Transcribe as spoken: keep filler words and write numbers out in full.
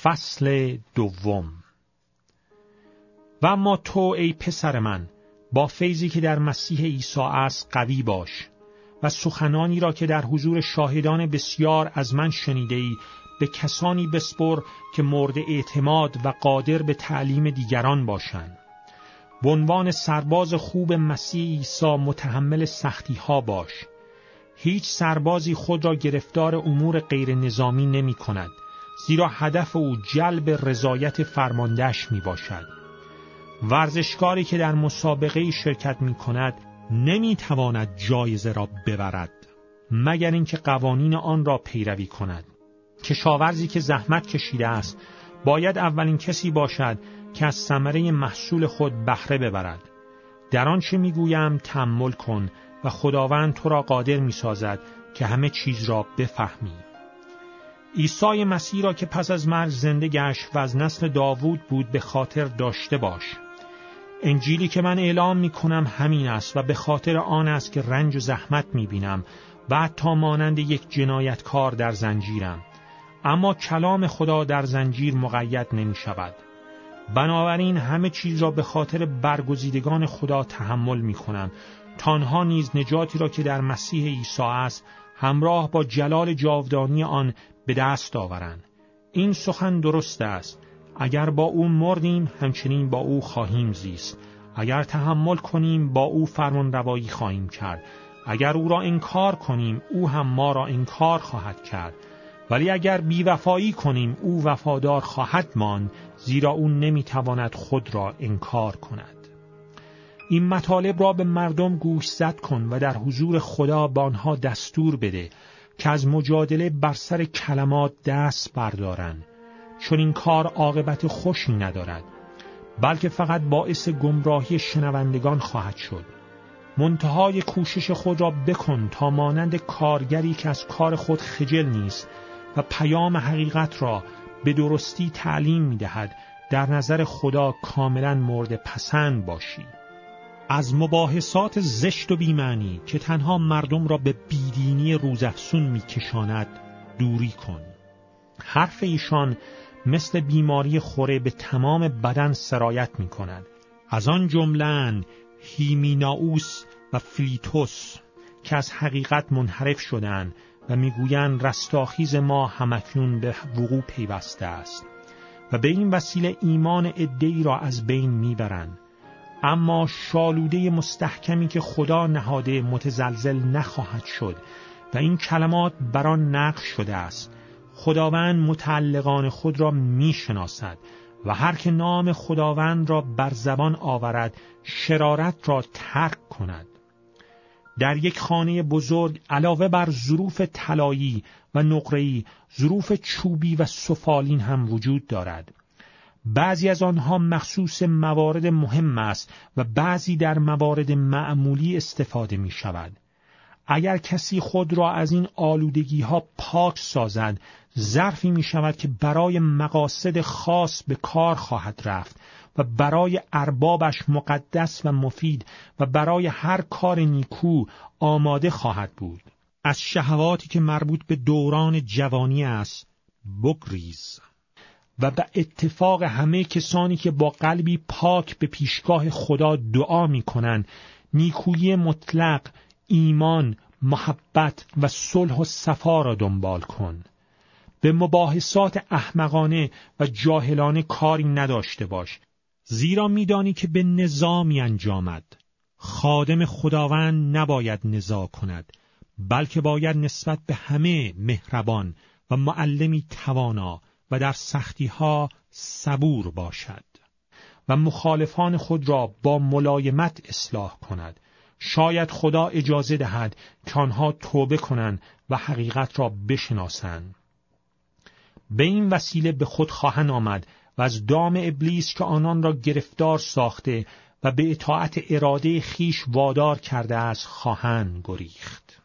فصل دوم. و اما تو ای پسر من، با فیضی که در مسیح عیسی است قوی باش و سخنانی را که در حضور شاهدان بسیار از من شنیده‌ای به کسانی بسپر که مورد اعتماد و قادر به تعلیم دیگران باشند. به عنوان سرباز خوب مسیح عیسی متحمل سختی ها باش. هیچ سربازی خود را گرفتار امور غیر نظامی نمی کند، زیرا هدف او جلب رضایت فرماندهش می باشد. ورزشکاری که در مسابقه شرکت می کند نمی تواند جایزه را ببرد مگر اینکه قوانین آن را پیروی کند. کشاورزی که زحمت کشیده است باید اولین کسی باشد که از ثمره محصول خود بهره ببرد. در آنچه میگویم تأمل کن و خداوند تو را قادر می‌سازد که همه چیز را بفهمی. عیسی مسیح را که پس از مرگ زنده گشت و از نسل داوود بود به خاطر داشته باش. انجیلی که من اعلام می‌کنم همین است و به خاطر آن است که رنج و زحمت می‌بینم و حتی مانند یک جنایتکار در زنجیرم. اما کلام خدا در زنجیر مقید نمی‌شود. بنابراین همه چیز را به خاطر برگزیدگان خدا تحمل می‌کنم تا آنها نیز نجاتی را که در مسیح عیسی است همراه با جلال جاودانی آن به دست آورند. این سخن درست است. اگر با او مردیم همچنین با او خواهیم زیست. اگر تحمل کنیم با او فرمانروایی خواهیم کرد. اگر او را انکار کنیم او هم ما را انکار خواهد کرد. ولی اگر بی‌وفایی کنیم او وفادار خواهد ماند، زیرا او نمیتواند خود را انکار کند. این مطالب را به مردم گوشزد کن و در حضور خدا به آنها دستور بده که از مجادله بر سر کلمات دست بردارند، چون این کار عاقبت خوشی ندارد بلکه فقط باعث گمراهی شنوندگان خواهد شد. منتهای کوشش خود را بکن تا مانند کارگری که از کار خود خجل نیست و پیام حقیقت را به درستی تعلیم می‌دهد در نظر خدا کاملا مورد پسند باشی. از مباحثات زشت و بی‌معنی که تنها مردم را به بیدینی روزافزون می‌کشاند دوری کن. حرف ایشان مثل بیماری خوره به تمام بدن سرایت می‌کند. از آن جمله‌اند هیمینائوس و فلیتوس که از حقیقت منحرف شدند و میگویند رستاخیز ما همکنون به وقوع پیوسته است و به این وسیله ایمان عده‌ای را از بین میبرند. اما شالوده مستحکمی که خدا نهاده متزلزل نخواهد شد و این کلمات بر آن نقش شده است. خداوند متعلقان خود را میشناسد و هر که نام خداوند را بر زبان آورد شرارت را ترک کند. در یک خانه بزرگ علاوه بر ظروف طلایی و نقره‌ای، ظروف چوبی و سفالین هم وجود دارد. بعضی از آنها مخصوص موارد مهم است و بعضی در موارد معمولی استفاده می شود. اگر کسی خود را از این آلودگی ها پاک سازد، ظرفی می شود که برای مقاصد خاص به کار خواهد رفت و برای اربابش مقدس و مفید و برای هر کار نیکو آماده خواهد بود. از شهواتی که مربوط به دوران جوانی است بگریز و به اتفاق همه کسانی که با قلبی پاک به پیشگاه خدا دعا می کنند نیکویی مطلق، ایمان، محبت و صلح و صفا را دنبال کن. به مباحثات احمقانه و جاهلانه کاری نداشته باش، زیرا میدانی که به نظامی انجامد. خادم خداوند نباید نزاع کند، بلکه باید نسبت به همه مهربان و معلمی توانا و در سختی‌ها صبور باشد و مخالفان خود را با ملایمت اصلاح کند. شاید خدا اجازه دهد که آنها توبه کنند و حقیقت را بشناسند. به این وسیله به خود خواهند آمد و از دام ابلیس که آنان را گرفتار ساخته و به اطاعت اراده خیش وادار کرده است خواهند گریخت.